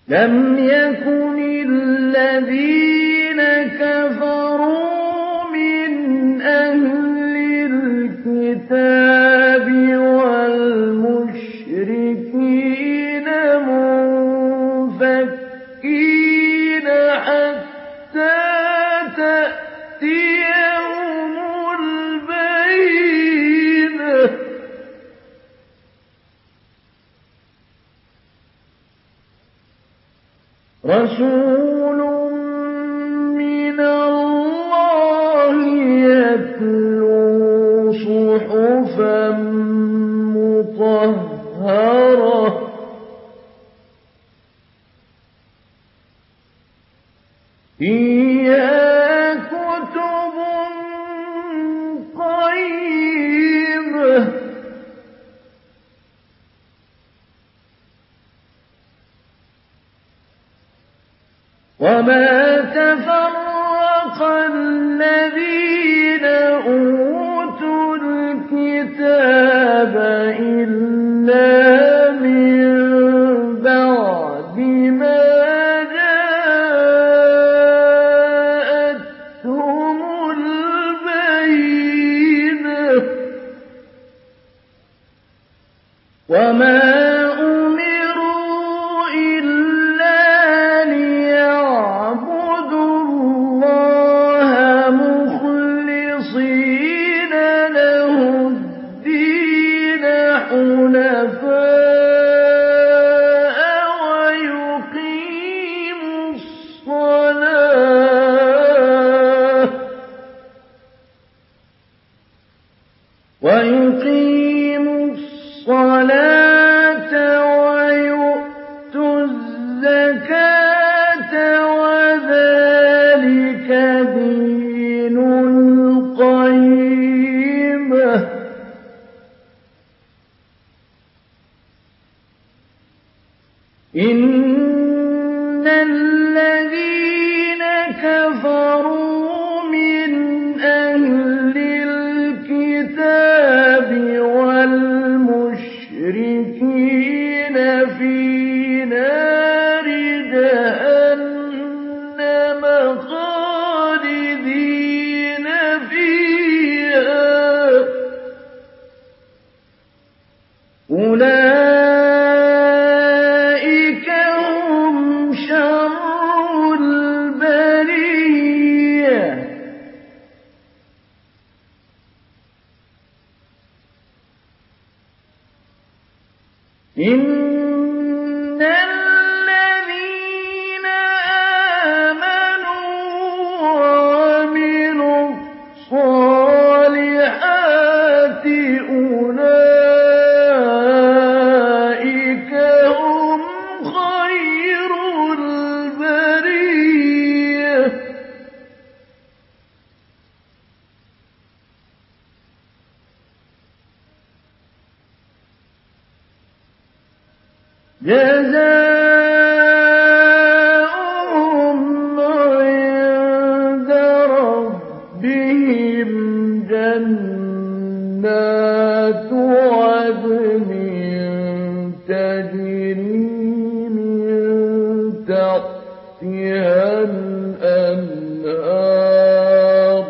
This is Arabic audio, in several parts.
لم يكن الذين كفروا من أهل الكتاب والمشركين منفكين حتى تأتيهم البينة رسول من الله يتلو صحفا مطهرة فيها كتب قيمة وما تفرق الذين أوتوا الكتاب إلا من بعد ما جاءتهم البينة وما ويقيموا الصلاة ويؤتوا الزكاة وذلك دين القيمة إن الذين كفروا من أهل الكتاب والمشركين في نار جهنم خالدين فيها أولئك هم شر البرية إن الذين آمنوا وعملوا الصالحات أولئك هم خير البرية جزاؤهم عند ربهم جنات عدن تجري من تحتها الأنهار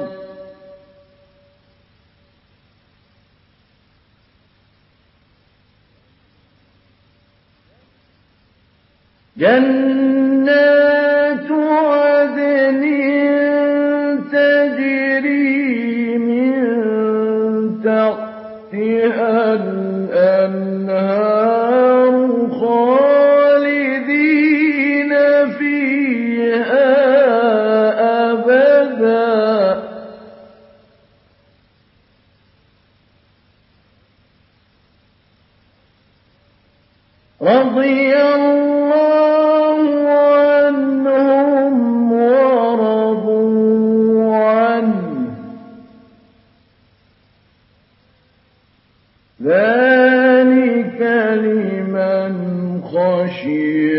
جنات عدن تجري من تحتها الأنهار خالدين فيها أبدا رضي الله عنهم ورضوا عنه ذلك لمن خشي